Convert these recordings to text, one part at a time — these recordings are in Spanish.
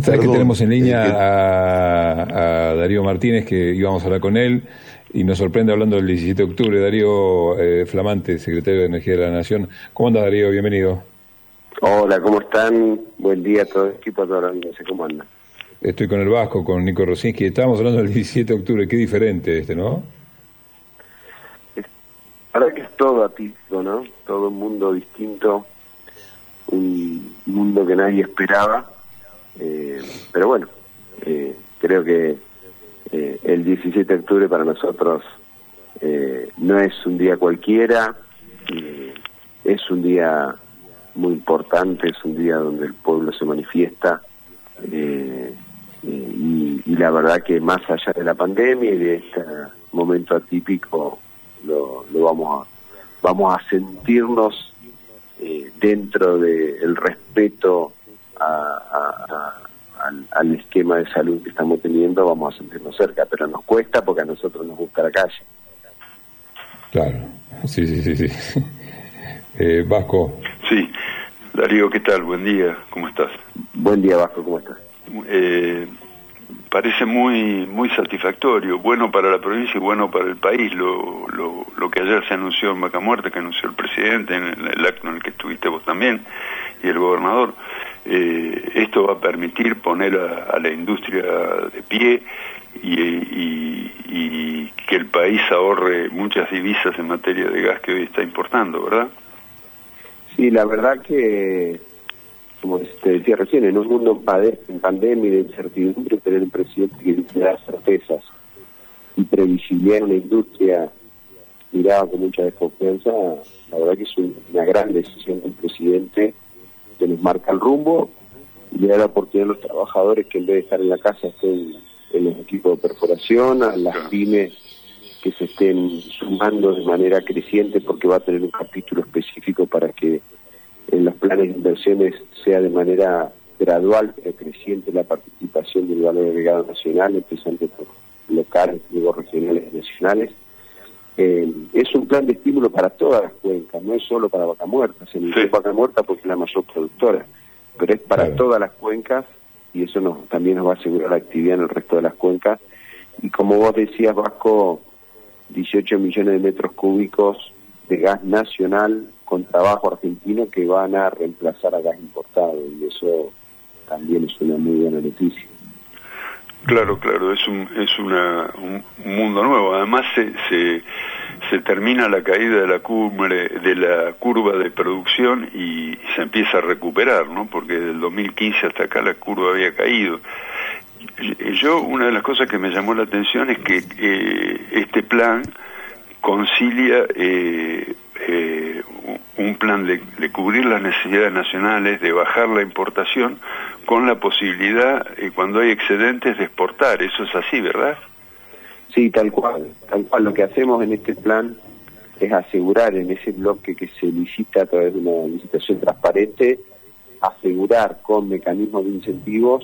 Sabes que tenemos en línea a Darío Martínez, que íbamos a hablar con él, y nos sorprende hablando del 17 de octubre. Darío, flamante secretario de Energía de la Nación. ¿Cómo andas, Darío? Bienvenido. Hola, ¿cómo están? Buen día a todo el equipo, a toda la audiencia. ¿Cómo andan? Estoy con el Vasco, con Nico Rosinski. Estábamos hablando del 17 de octubre. Qué diferente ¿no? Ahora que es todo atípico, ¿no? Todo un mundo distinto, un mundo que nadie esperaba. Pero bueno, creo que el 17 de octubre para nosotros no es un día cualquiera, es un día muy importante, es un día donde el pueblo se manifiesta, y la verdad que más allá de la pandemia y de este momento atípico, lo vamos a sentirnos dentro del respeto al esquema de salud que estamos teniendo, vamos a sentirnos cerca, pero nos cuesta porque a nosotros nos gusta la calle. Claro, sí. Vasco. Sí, Darío, ¿qué tal? Buen día, ¿cómo estás? Buen día, Vasco, ¿cómo estás? Parece muy satisfactorio, bueno para la provincia y bueno para el país, lo que ayer se anunció en Vaca Muerta, que anunció el presidente, en el acto en el que estuviste vos también, y el gobernador. Esto va a permitir poner a la industria de pie y que el país ahorre muchas divisas en materia de gas que hoy está importando, ¿verdad? Sí, la verdad que, como te decía recién, en un mundo en pandemia y de incertidumbre, tener un presidente que da certezas y previsibilidad en una industria mirada con mucha desconfianza, la verdad que es una gran decisión del presidente, que nos marca el rumbo y le da la oportunidad a los trabajadores que en vez de estar en la casa estén en los equipos de perforación, a las pymes que se estén sumando de manera creciente, porque va a tener un capítulo específico para que en los planes de inversiones sea de manera gradual pero creciente la participación del valor agregado nacional, empezando por locales, luego regionales y nacionales. Es un plan de estímulo para todas las cuencas, no es solo para Vaca Muerta. Se inició Vaca Muerta porque es la mayor productora, pero es para todas las cuencas, y eso también nos va a asegurar la actividad en el resto de las cuencas. Y como vos decías, Vasco, 18 millones de metros cúbicos de gas nacional con trabajo argentino que van a reemplazar a gas importado, y eso también es una muy buena noticia. Claro, es un mundo nuevo. Además se termina la caída de la curva de producción y se empieza a recuperar, ¿no? Porque del 2015 hasta acá la curva había caído. Una de las cosas que me llamó la atención es que este plan concilia un plan de cubrir las necesidades nacionales, de bajar la importación, con la posibilidad, cuando hay excedentes, de exportar. Eso es así, ¿verdad? Sí, tal cual. Lo que hacemos en este plan es asegurar en ese bloque que se licita a través de una licitación transparente, asegurar con mecanismos de incentivos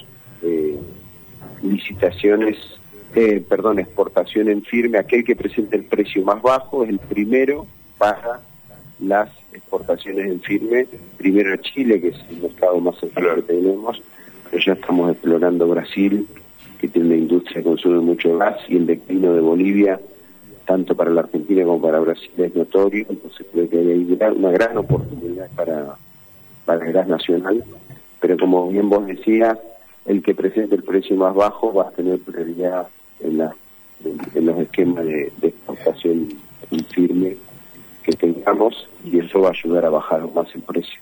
exportación en firme. Aquel que presente el precio más bajo es el primero para las exportaciones en firme, primero a Chile, que es el mercado más cercano que tenemos, pero ya estamos explorando Brasil, que tiene una industria que consume mucho gas, y el declino de Bolivia, tanto para la Argentina como para Brasil, es notorio. Entonces creo que hay una gran oportunidad para el gas nacional, pero como bien vos decías, el que presente el precio más bajo va a tener prioridad en los esquemas de exportación en firme que tengamos, y eso va a ayudar a bajar aún más el precio.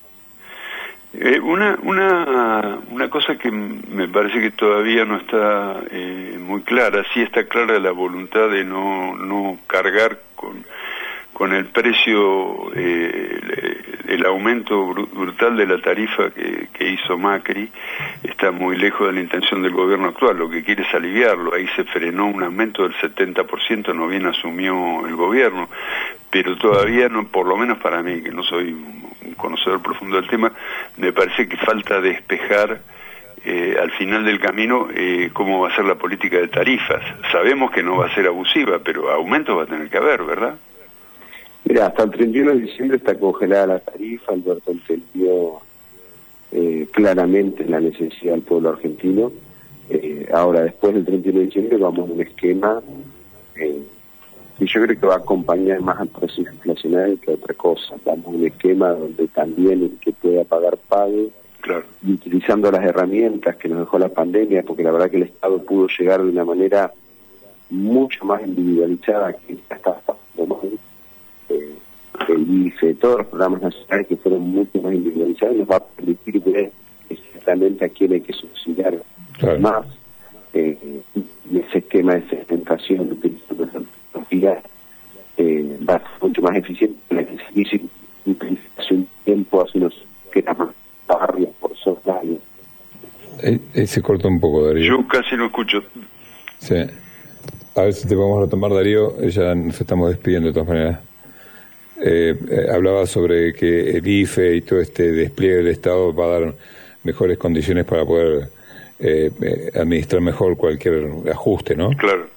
Una cosa que me parece que todavía no está muy clara. Sí está clara la voluntad de no cargar con el precio, el aumento brutal de la tarifa que hizo Macri. Está muy lejos de la intención del gobierno actual. Lo que quiere es aliviarlo. Ahí se frenó un aumento del 70%, no bien asumió el gobierno, pero todavía no, por lo menos para mí, que no soy un conocedor profundo del tema, me parece que falta despejar al final del camino cómo va a ser la política de tarifas. Sabemos que no va a ser abusiva, pero aumentos va a tener que haber, ¿verdad? Mira, hasta el 31 de diciembre está congelada la tarifa. Alberto entendió claramente la necesidad del pueblo argentino. Ahora, después del 31 de diciembre, vamos a un esquema que yo creo que va a acompañar más al proceso inflacionario que otra cosa. Vamos a un esquema donde también el que pueda pagar pague, claro, y utilizando las herramientas que nos dejó la pandemia, porque la verdad que el Estado pudo llegar de una manera mucho más individualizada que está pasando mal. El IFE, todos los programas nacionales que fueron mucho más individualizados, nos va a permitir ver exactamente a quién hay que subsidiar más en ese esquema de segmentación, utilizando esa tecnología, va a ser mucho más eficiente que la que se hizo hace un tiempo, hace unos que era más barrios por zona. Se corta un poco, Darío. Yo casi no escucho. Sí. A ver si te podemos retomar, Darío. Ya nos estamos despidiendo de todas maneras. Hablaba sobre que el IFE y todo este despliegue del Estado va a dar mejores condiciones para poder administrar mejor cualquier ajuste, ¿no? Claro.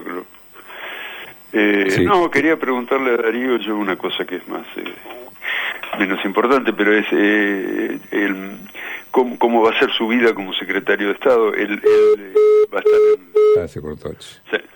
Sí. No, quería preguntarle a Darío yo una cosa que es más menos importante, pero es cómo va a ser su vida como secretario de Estado. Él va a estar se cortó. Sí.